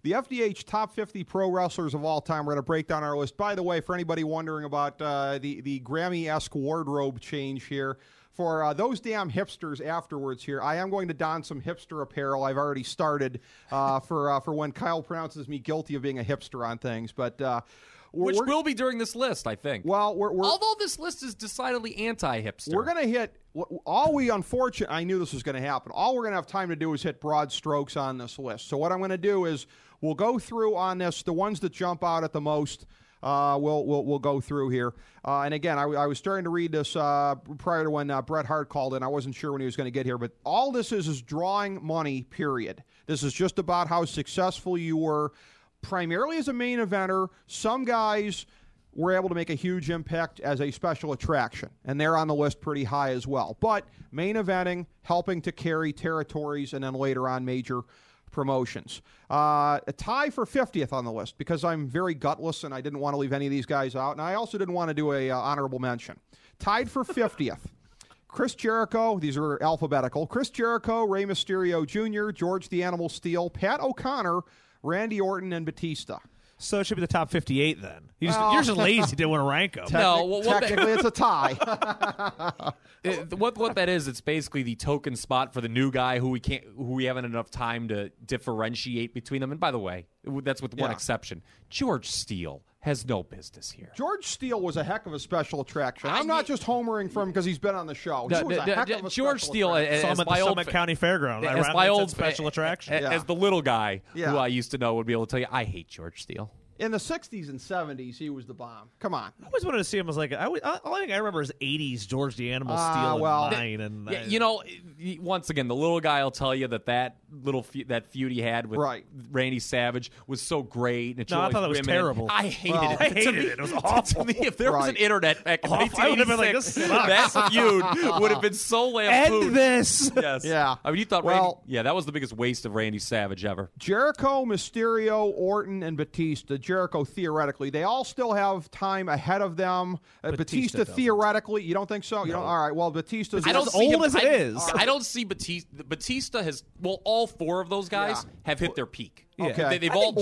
the FDH top 50 pro wrestlers of all time. We're going to break down our list. By the way, for anybody wondering about the Grammy-esque wardrobe change here, for those damn hipsters afterwards here, I am going to don some hipster apparel. I've already started for when Kyle pronounces me guilty of being a hipster on things. But which will be during this list, I think. Well, although this list is decidedly anti-hipster. We're going to hit I knew this was going to happen. All we're going to have time to do is hit broad strokes on this list. So what I'm going to do is we'll go through on this, the ones that jump out at the most. We'll go through here. And again, I was starting to read this prior to when Bret Hart called in. I wasn't sure when he was going to get here, but all this is drawing money, period. This is just about how successful you were, primarily as a main eventer. Some guys were able to make a huge impact as a special attraction, and they're on the list pretty high as well. But main eventing, helping to carry territories, and then later on major promotions. A tie for 50th on the list because I'm very gutless and I didn't want to leave any of these guys out, and I also didn't want to do a honorable mention. Tied for 50th. Chris Jericho, these are alphabetical. Chris Jericho, Rey Mysterio Jr., George the Animal Steele, Pat O'Connor, Randy Orton, and Batista. So it should be the top 58 then. You're just lazy to want to rank them. Technically, it's a tie. What that is, it's basically the token spot for the new guy who we haven't enough time to differentiate between them. And by the way, that's with one exception. George Steele has no business here. George Steele was a heck of a special attraction. I'm not just homering for him because he's been on the show. He was a heck of a George Steele, as my old Summit County Fairground. As my old special attraction, as the little guy who I used to know would be able to tell you, I hate George Steele. In the 60s and 70s, he was the bomb. Come on. I always wanted to see him as like, all I think I remember is 80s George the Animal Steele. Once again, the little guy will tell you that feud he had with Randy Savage was so great. And I thought that was terrible. I hated it. I hated it. It was awful. To me, if there was an internet back in 1986, that feud would have been so lampooned. End this. Yes. Yeah. I mean, you thought that was the biggest waste of Randy Savage ever. Jericho, Mysterio, Orton, and Batista. Jericho, theoretically, they all still have time ahead of them. Batista theoretically, you don't think so? You don't? All right. Well, Batista's as old as it is. I don't see Batista. Batista has. Well, all four of those guys have hit their peak. Yeah. Okay. They've all.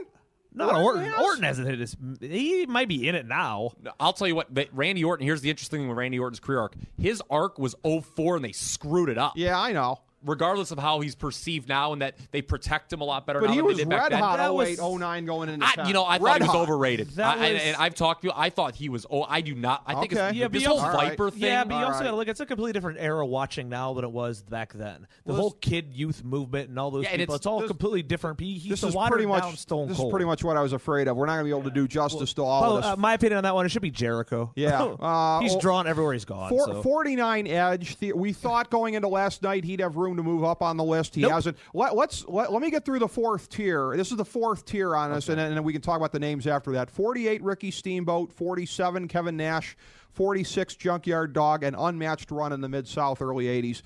Orton. Orton hasn't hit his. He might be in it now. I'll tell you what. Randy Orton. Here's the interesting thing with Randy Orton's career arc. His arc was 2004, and they screwed it up. Yeah, I know. Regardless of how he's perceived now, and that they protect him a lot better but now he than was they did back red then. hot 08, 09 going into 10. I thought he was overrated. And I've talked to you. I thought he was. I do not. I think this whole Viper thing. Yeah, but you also got to look. It's a completely different era watching now than it was back then. The whole kid youth movement and all those people. It's all completely different. He's a watered down Stone Cold. This is pretty much what I was afraid of. We're not going to be able to do justice to all of this. My opinion on that one, it should be Jericho. Yeah, he's drawn everywhere he's gone. 49 Edge. We thought going into last night he'd have room to move up on the list. He hasn't. Let me get through the fourth tier. This is the fourth tier on us, and then we can talk about the names after that. 48 Ricky Steamboat, 47 Kevin Nash, 46 Junkyard Dog, an unmatched run in the Mid-South early 80s.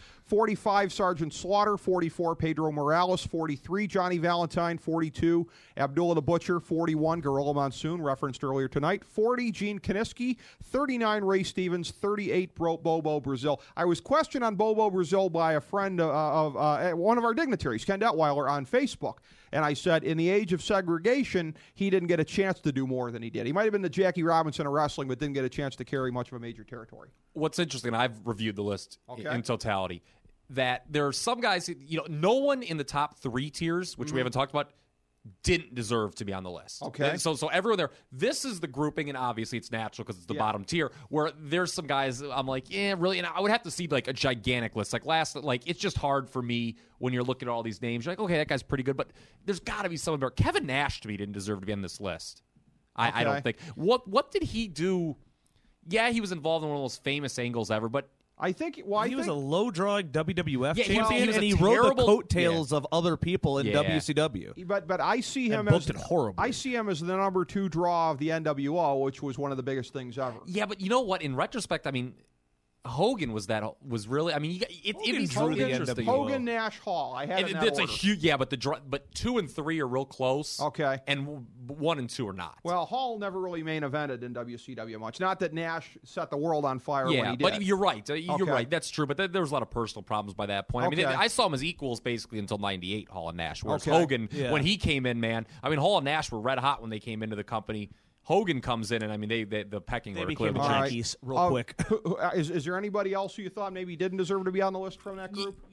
45 Sergeant Slaughter, 44 Pedro Morales, 43 Johnny Valentine, 42 Abdullah the Butcher, 41 Gorilla Monsoon, referenced earlier tonight, 40 Gene Kaniski, 39 Ray Stevens, 38 Bobo Brazil. I was questioned on Bobo Brazil by a friend of one of our dignitaries, Ken Detweiler, on Facebook. And I said, in the age of segregation, he didn't get a chance to do more than he did. He might have been the Jackie Robinson of wrestling, but didn't get a chance to carry much of a major territory. What's interesting, I've reviewed the list in totality, that there are some guys, no one in the top three tiers, which we haven't talked about, didn't deserve to be on the list. Okay. So everyone there, this is the grouping, and obviously it's natural because it's the bottom tier, where there's some guys I'm like, yeah, really, and I would have to see like a gigantic list. It's just hard for me when you're looking at all these names. You're like, okay, that guy's pretty good, but there's got to be someone better. Kevin Nash, to me, didn't deserve to be on this list. I don't think. What did he do? Yeah, he was involved in one of the most famous angles ever, but I think he was a low-drawing WWF champion, and he rode the coattails of other people in WCW. But I see him as horribly. I see him as the number 2 draw of the NWO, which was one of the biggest things ever. Yeah, but you know what? In retrospect, I mean, Hogan was really. I mean, it drew the interesting. Hogan, Nash, Hall. I had it in that order. A huge, yeah, but 2 and 3 are real close. Okay, and 1 and 2 are not. Well, Hall never really main evented in WCW much. Not that Nash set the world on fire when he did. But you're right. You're right. That's true. But there was a lot of personal problems by that point. I mean, I saw them as equals basically until '98. Hall and Nash. Whereas Hogan, when he came in, man, I mean, Hall and Nash were red hot when they came into the company. Hogan comes in, and I mean, the pecking order became Yankees real quick. Is there anybody else who you thought maybe didn't deserve to be on the list from that group?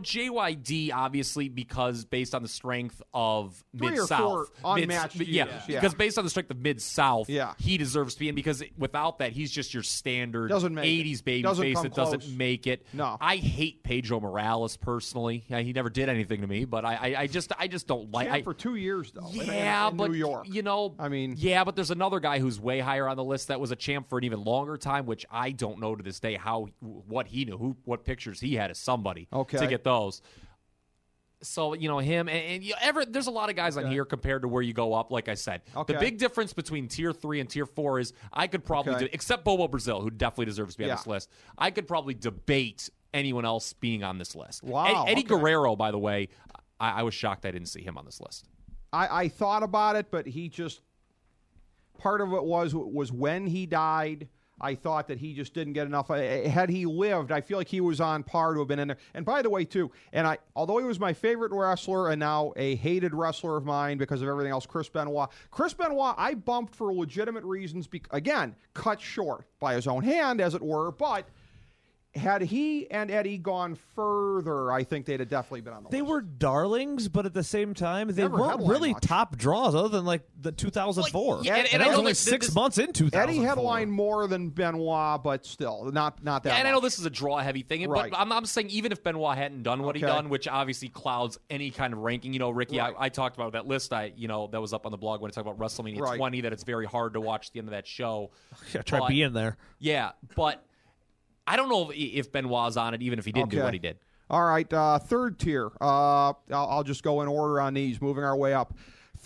JYD, obviously, because based on the strength of Mid-South. Unmatched because based on the strength of Mid-South, he deserves to be in, because without that, he's just your standard 80s babyface that doesn't make it. No. I hate Pedro Morales, personally. He never did anything to me, but I just don't like it. For 2 years, though. In New York. I mean. Yeah, but there's another guy who's way higher on the list that was a champ for an even longer time, which I don't know to this day what he knew, what pictures he had as somebody. To get those. So, him and there's a lot of guys on here compared to where you go up, like I said. The big difference between Tier 3 and Tier 4 is I could probably, except Bobo Brazil, who definitely deserves to be on this list, I could probably debate anyone else being on this list. Wow. Eddie Guerrero, by the way, I was shocked I didn't see him on this list. I thought about it, but he just, part of it was when he died, I thought that he just didn't get enough. Had he lived, I feel like he was on par to have been in there. And by the way, too, although he was my favorite wrestler and now a hated wrestler of mine because of everything else, Chris Benoit. Chris Benoit, I bumped for legitimate reasons. Again, cut short by his own hand, as it were, but had he and Eddie gone further, I think they'd have definitely been on the list. They were darlings, but at the same time, they weren't really top draws other than like the 2004. And I was only 6 months in 2004. Eddie headlined more than Benoit, but still, not that much. And I know this is a draw-heavy thing, but I'm saying even if Benoit hadn't done what he done, which obviously clouds any kind of ranking. Ricky, I talked about that list that was up on the blog when I talked about WrestleMania 20, that it's very hard to watch the end of that show. Try being there. Yeah, but I don't know if Benoit's on it, even if he didn't do what he did. All right, third tier. I'll just go in order on these, moving our way up.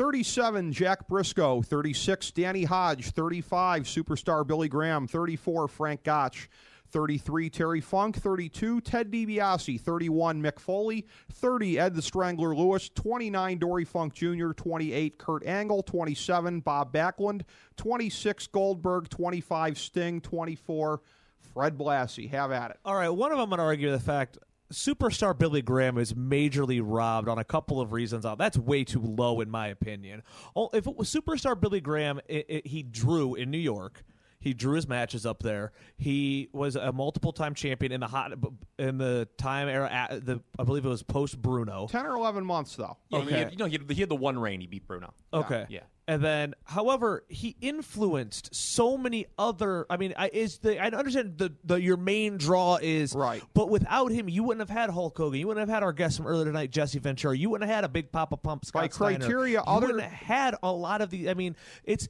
37, Jack Briscoe. 36, Danny Hodge. 35, Superstar Billy Graham. 34, Frank Gotch. 33, Terry Funk. 32, Ted DiBiase. 31, Mick Foley. 30, Ed the Strangler Lewis. 29, Dory Funk Jr. 28, Kurt Angle. 27, Bob Backlund. 26, Goldberg. 25, Sting. 24, Fred Blassie. Have at it. All right, one of them I'm going to argue the fact Superstar Billy Graham is majorly robbed on a couple of reasons. That's way too low in my opinion. If it was Superstar Billy Graham, he drew in New York. He drew his matches up there. He was a multiple-time champion in the time era. I believe it was post Bruno. 10 or 11 months though. Okay. He had the one reign. He beat Bruno. Okay. Yeah. And then, however, he influenced so many other. I mean, I understand your main draw is right, but without him, you wouldn't have had Hulk Hogan. You wouldn't have had our guest from earlier tonight, Jesse Ventura. You wouldn't have had a Big Papa Pump Scott by criteria. Steiner. You wouldn't have had a lot of the. I mean, it.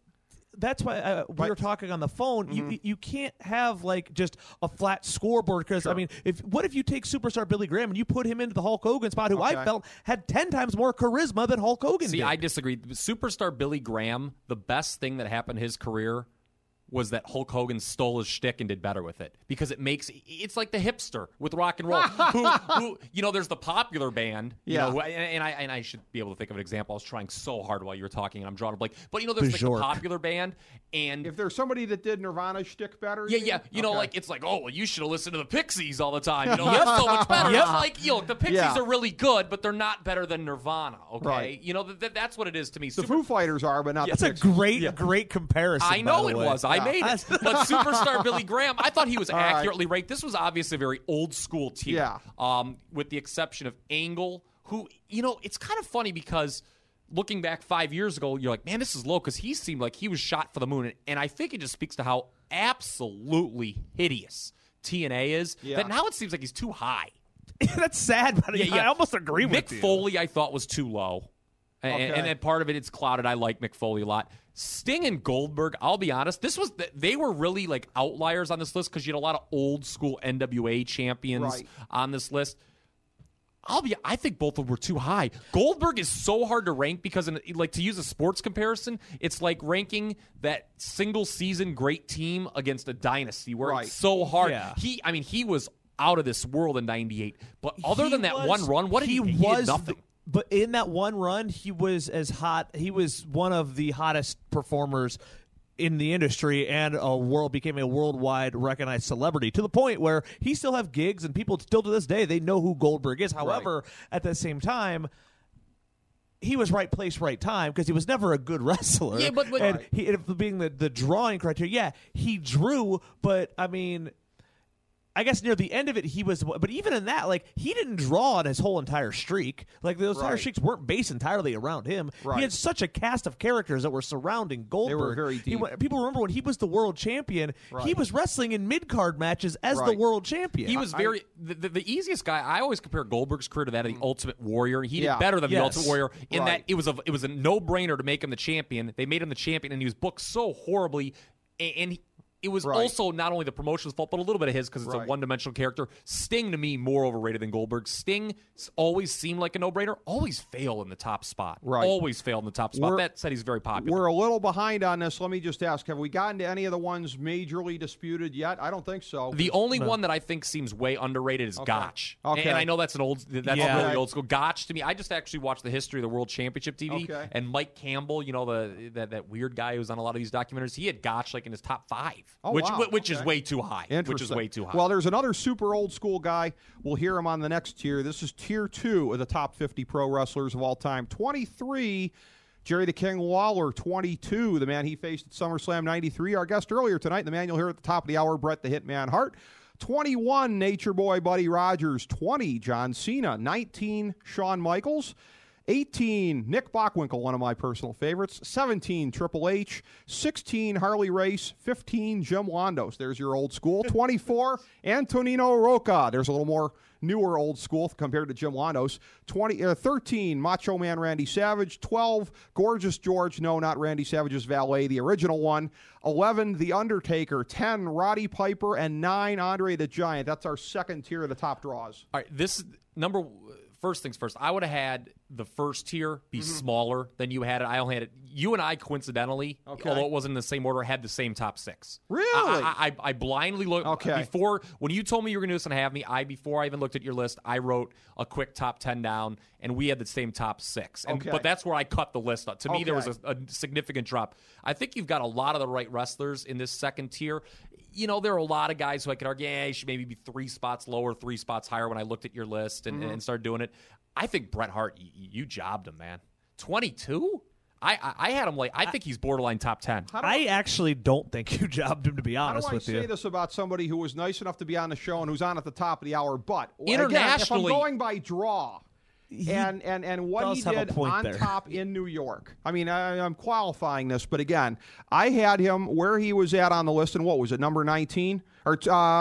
That's why we were talking on the phone. Mm-hmm. You can't have like just a flat scoreboard because I mean, what if you take Superstar Billy Graham and you put him into the Hulk Hogan spot, who I felt had 10 times more charisma than Hulk Hogan? See, I disagree. Superstar Billy Graham, the best thing that happened in his career was that Hulk Hogan stole his shtick and did better with it, because it's like the hipster with rock and roll. who there's the popular band, and I should be able to think of an example. I was trying so hard while you were talking, and I'm drawing a blank. But there's like the popular band, and if there's somebody that did Nirvana's shtick better, like it's like, oh, well, you should have listened to the Pixies all the time. That's so much better. It's like, the Pixies are really good, but they're not better than Nirvana. Okay, right. That's what it is to me. The Foo Fighters are, but not. That's a great comparison. I know it was. I made it. But Superstar Billy Graham, I thought he was accurately ranked. This was obviously a very old school tier. Yeah. With the exception of Angle, who, it's kind of funny because looking back 5 years ago, you're like, man, this is low, because he seemed like he was shot for the moon. And I think it just speaks to how absolutely hideous TNA is, that now it seems like he's too high. That's sad, but I almost agree with you. Mick Foley, I thought, was too low. And then part of it's clouded. I like Mick Foley a lot. Sting and Goldberg, I'll be honest, they were really like outliers on this list because you had a lot of old school NWA champions on this list. I think both of them were too high. Goldberg is so hard to rank because, to use a sports comparison, it's like ranking that single season great team against a dynasty where it's so hard. Yeah. He was out of this world in '98. But other than that one run, what did he did nothing. But in that one run, he was as hot. He was one of the hottest performers in the industry, and became a worldwide recognized celebrity to the point where he still have gigs and people still to this day they know who Goldberg is. However, at the same time, he was right place, right time because he was never a good wrestler. Yeah, but and he being the drawing criteria, he drew, but I mean, I guess near the end of it, he was. But even in that, he didn't draw on his whole entire streak. Those entire streaks weren't based entirely around him. Right. He had such a cast of characters that were surrounding Goldberg. They were very deep. People remember when he was the world champion, he was wrestling in mid-card matches as the world champion. He was the easiest guy. I always compare Goldberg's career to that of the Ultimate Warrior. He did better than the Ultimate Warrior in that it was a no-brainer to make him the champion. They made him the champion, and he was booked so horribly, and it was also not only the promotion's fault, but a little bit of his because it's a one-dimensional character. Sting, to me, more overrated than Goldberg. Sting always seemed like a no-brainer, always failed in the top spot. Always failed in the top spot. That said, he's very popular. We're a little behind on this. Let me just ask, have we gotten to any of the ones majorly disputed yet? I don't think so. The only one that I think seems way underrated is Gotch. Okay. And I know that's really old school. Gotch, to me, I just actually watched the history of the World Championship TV, and Mike Campbell, that weird guy who's on a lot of these documentaries, he had Gotch in his top 5. Which is way too high. Which is way too high. Well, there's another super old school guy. We'll hear him on the next tier. This is tier 2 of the top 50 pro wrestlers of all time. 23, Jerry the King Lawler. 22, the man he faced at SummerSlam 93. Our guest earlier tonight, the man you'll hear at the top of the hour, Bret the Hitman Hart. 21, Nature Boy Buddy Rogers. 20, John Cena. 19, Shawn Michaels. 18, Nick Bockwinkel, one of my personal favorites. 17, Triple H. 16, Harley Race. 15, Jim Londos. There's your old school. 24, Antonino Rocca. There's a little more newer old school compared to Jim Londos. 13, Macho Man Randy Savage. 12, Gorgeous George. No, not Randy Savage's valet, the original one. 11, The Undertaker. 10, Roddy Piper. And 9, Andre the Giant. That's our second tier of the top draws. All right, this number... First things first, I would have had the first tier be smaller than you had it. I only had it. You and I, coincidentally, although it wasn't in the same order, had the same top 6. Really? I blindly looked. Before, when you told me you were going to do this and have me, before I even looked at your list, I wrote a quick top 10 down, and we had the same top 6. But that's where I cut the list up. To me, there was a significant drop. I think you've got a lot of the right wrestlers in this second tier. There are a lot of guys who I could argue, you should maybe be 3 spots lower, 3 spots higher when I looked at your list and started doing it. I think Bret Hart, you jobbed him, man. 22? I had him I think he's borderline top 10. I actually don't think you jobbed him, to be honest with you. I say this about somebody who was nice enough to be on the show and who's on at the top of the hour, but internationally, again, if I'm going by draw... And what he did on top in New York. I mean, I'm qualifying this, but again, I had him where he was at on the list, and what was it, number 19? Or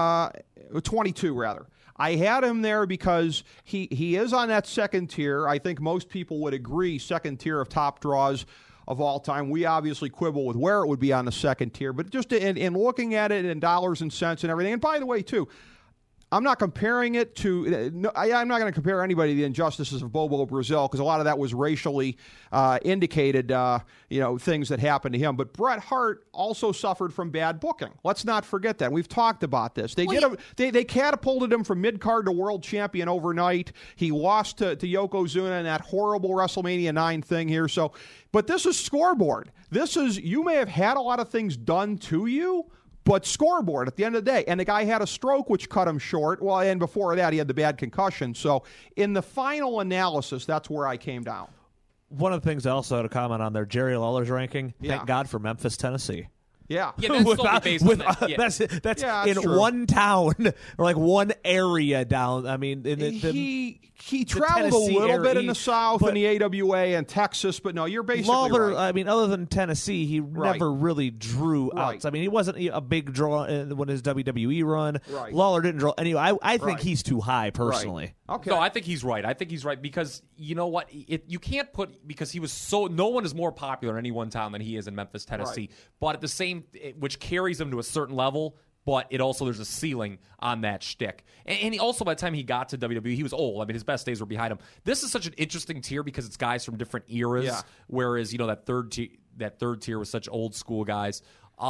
22, rather. I had him there because he is on that second tier. I think most people would agree, second tier of top draws of all time. We obviously quibble with where it would be on the second tier, but just in looking at it in dollars and cents and everything, and by the way, too, I'm not comparing it to. I'm not going to compare anybody to the injustices of Bobo Brazil because a lot of that was racially indicated, things that happened to him. But Bret Hart also suffered from bad booking. Let's not forget that. We've talked about this. They catapulted him from mid card to world champion overnight. He lost to Yokozuna in that horrible WrestleMania 9 thing here. So, but this is scoreboard. You may have had a lot of things done to you. But scoreboard at the end of the day. And the guy had a stroke, which cut him short. Well, and before that, he had the bad concussion. So in the final analysis, that's where I came down. One of the things I also had to comment on there, Jerry Lawler's ranking, thank God for Memphis, Tennessee. Yeah. That's solely based on that. That's in true. One town or one area down. I mean, he traveled a little bit in the South and the AWA and Texas, but no, you're basically Lawler, right. I mean, other than Tennessee, he never really drew out. I mean, he wasn't a big draw when his WWE run. Right. Lawler didn't draw. Anyway, I think he's too high, personally. Right. Okay. No, I think he's right. Because you know what? You can't because he was no one is more popular in any one town than he is in Memphis, Tennessee. Right. But at the same, which carries him to a certain level, but it also there's a ceiling on that shtick. And he also, by the time he got to WWE, he was old. I mean, his best days were behind him. This is such an interesting tier because it's guys from different eras, whereas, that third tier was such old school guys.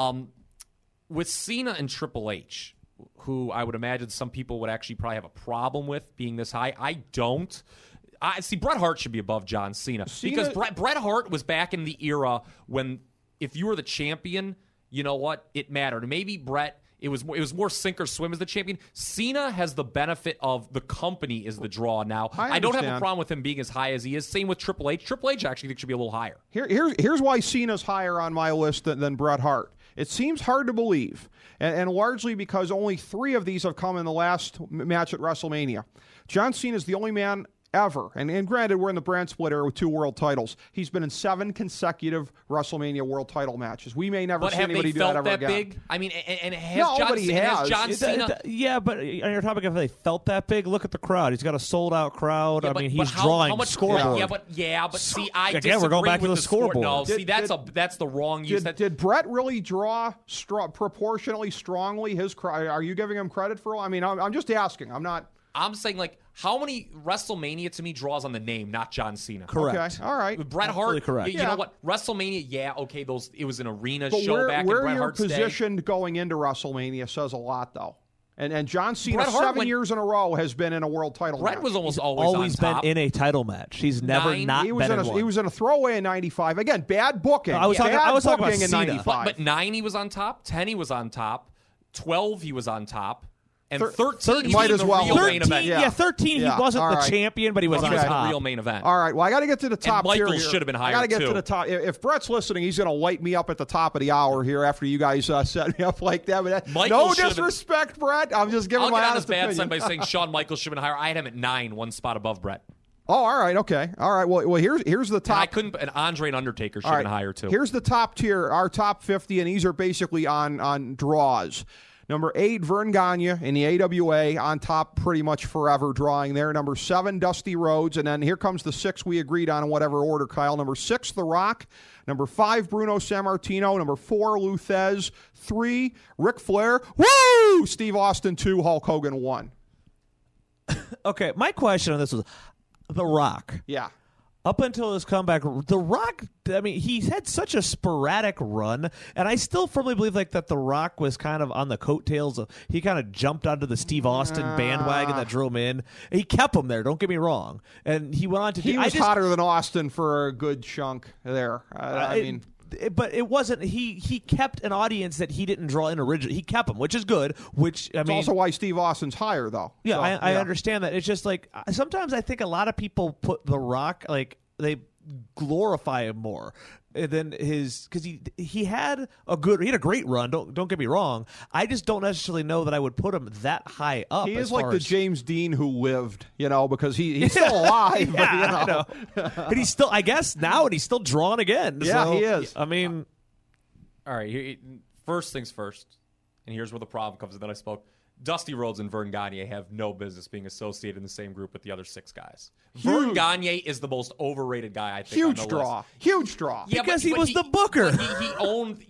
With Cena and Triple H, who I would imagine some people would actually probably have a problem with being this high. I don't. I see Bret Hart should be above John Cena because Bret Hart was back in the era when if you were the champion, you know what? It mattered. Maybe Bret, it was more sink or swim as the champion. Cena has the benefit of the company is the draw now. I don't have a problem with him being as high as he is. Same with Triple H. Triple H I actually think should be a little higher. Here's why Cena's higher on my list than Bret Hart. It seems hard to believe, and largely because only 3 of these have come in the last match at WrestleMania. John Cena is the only man ever, and granted, we're in the brand split era with 2 world titles. He's been in 7 consecutive WrestleMania world title matches. We may never see anybody do that ever again. Big? I mean, and has John Cena? Yeah, but on your topic of they felt that big, look at the crowd. He's got a sold-out crowd. Yeah, he's drawing scoreboard. But see, I disagree we're going back with to the scoreboard. No, that's the wrong use. Did Bret really draw proportionally strongly his crowd? Are you giving him credit for? I mean, I'm just asking. I'm not. I'm saying, how many WrestleMania to me draws on the name, not John Cena? Correct. Okay, all right. With Bret Hart, correct. You know what? WrestleMania, okay, it was an arena show back in Bret Hart's day. Where you're positioned going into WrestleMania says a lot, though. And John Cena, 7 years in a row, has been in a world title match. Bret was almost always been on top. in a title match. He's never not been in one. He was in a throwaway in 95. Again, bad booking. I was talking about in Cena. 95. But 9 he was on top, 10 he was on top, 12 he was on top. And 13 he might was as well. the real main event. Yeah, 13 he wasn't the champion, but he was on top. The real main event. All right, well, I got to get to the top and tier Michael here. should have been higher, I got to get too. to the top. If Bret's listening, he's going to light me up at the top of the hour here after you guys set me up like that. But no disrespect, Bret. I'm just giving my honest opinion. I'll get on his bad side by saying Shawn Michaels should have been higher. I had him at 9, one spot above Bret. Oh, all right, okay. All right, well here's the top. And Andre and Undertaker should have been higher, too. Here's the top tier, our top 50, and these are basically on draws. Number 8, Vern Gagne in the AWA, on top pretty much forever, drawing there. Number 7, Dusty Rhodes. And then here comes the 6 we agreed on in whatever order, Kyle. Number 6, The Rock. Number 5, Bruno Sammartino. Number 4, Lou Thesz. 3, Ric Flair. Woo! Steve Austin 2, Hulk Hogan 1. Okay, my question on this was The Rock. Yeah. Up until his comeback, The Rock, I mean, he's had such a sporadic run, and I still firmly believe that The Rock was kind of on the coattails of, he kind of jumped onto the Steve Austin bandwagon that drew him in. He kept him there, don't get me wrong. And he went on to He was hotter than Austin for a good chunk there. I mean... But it wasn't. He kept an audience that he didn't draw in originally. He kept them, which is good. Which I mean, also why Steve Austin's higher, though. Yeah, so, I understand that. It's just sometimes I think a lot of people put The Rock they glorify him more than because he had a great run. Don't get me wrong. I just don't necessarily know that I would put him that high up. He is like the James Dean who lived, because he's still alive. Yeah, I know. But he's still, I guess now, and he's still drawn again. Yeah, so, he is. I mean, all right. First things first, and here's where the problem comes in. That I spoke. Dusty Rhodes and Vern Gagne have no business being associated in the same group with the other 6 guys. Vern Gagne is the most overrated guy, I think. Huge draw. Huge draw. Yeah, because he was the booker. He owned,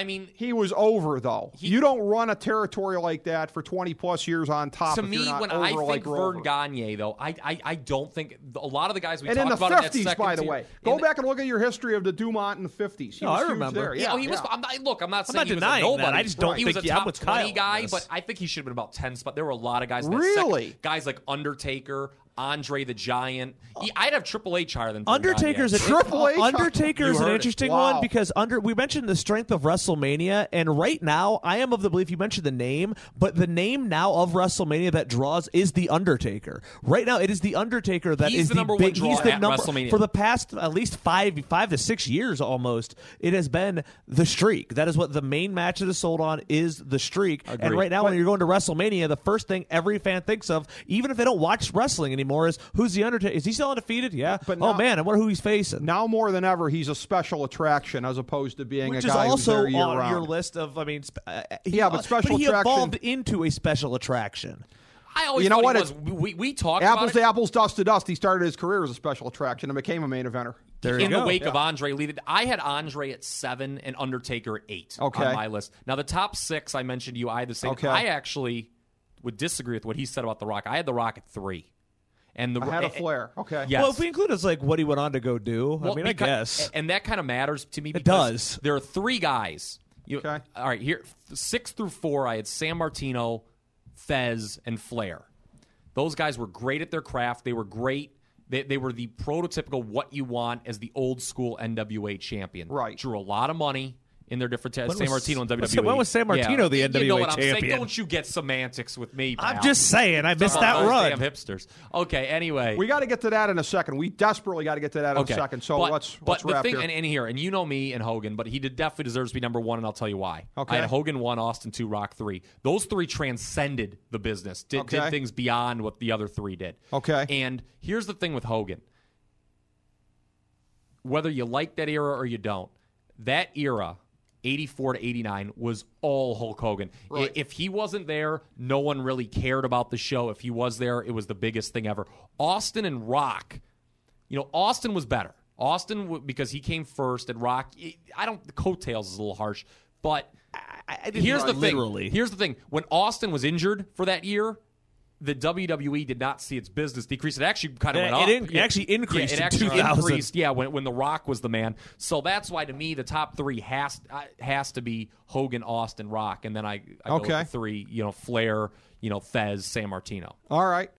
He was over, though. You don't run a territory like that for 20-plus years on top. To me, when I think Vern Gagne, though, I don't think a lot of the guys we talked about in that second tier. And in the 50s, by the way. Go back and look at your history of the Dumont in the 50s. He was I remember. There. Yeah, he was. I'm not saying he was denying a nobody. that. I just don't he think was a top 20 guy, Kyle, but I think he should have been about 10 spots. There were a lot of guys. In that really? Guys like Undertaker, Andre the Giant. I'd have Triple H higher than Undertaker's Undertaker's an interesting one because we mentioned the strength of WrestleMania, and right now I am of the belief you mentioned the name, but the name now of WrestleMania that draws is the Undertaker. Right now, it is the Undertaker that is the number one draw at WrestleMania for the past at least 5 to 6 years almost. It has been the streak. That is what the main match that is sold on is the streak. Agreed. And right now, when you're going to WrestleMania, the first thing every fan thinks of, even if they don't watch wrestling anymore, is who's the Undertaker? Is he still undefeated? Yeah. But now, man, I wonder who he's facing. Now more than ever, he's a special attraction as opposed to being Which a guy who's there year-round. Which is also on your list of, but special he attraction. evolved into a special attraction. I always thought we talked apples about to apples, dust to dust. He started his career as a special attraction and became a main eventer. There you in the go. wake of Andre leading. I had Andre at 7 and Undertaker at 8 on my list. Now, the top 6 I mentioned to you, I had the same. Okay. I actually would disagree with what he said about The Rock. I had The Rock at 3. And I had a Flair. Okay. Yes. Well, if we include as like what he went on to go do, I guess. And that kind of matters to me. It because does. There are 3 guys. Okay. All right, here, 6 through 4, I had San Martino, Fez, and Flair. Those guys were great at their craft. They were great. They were the prototypical what you want as the old school NWA champion. Right. Drew a lot of money in their different San Martino and WWE. When was San Martino the NWA you know what I'm champion? saying? Don't you get semantics with me, pal. I'm just saying, I missed that Those run. damn hipsters. Okay, anyway. We got to get to that in a second. We desperately got to get to that in a second. So let's the wrap thing, here. and here, and you know me and Hogan, but he definitely deserves to be number 1, and I'll tell you why. Okay. I had Hogan 1, Austin 2, Rock 3. Those 3 transcended the business, did things beyond what the other 3 did. Okay. And here's the thing with Hogan. Whether you like that era or you don't, that era, 84 to 89, was all Hulk Hogan. Right. If he wasn't there, no one really cared about the show. If he was there, it was the biggest thing ever. Austin and Rock, Austin was better. Austin, because he came first, and Rock, the coattails is a little harsh, but here's the thing. Literally. Here's the thing. When Austin was injured for that year, the WWE did not see its business decrease. It actually kind of went up. It actually increased it in actually 2000. increased, when The Rock was the man. So that's why, to me, the top 3 has to be Hogan, Austin, Rock, and then I go with the 3, Flair, Fez, San Martino. All right.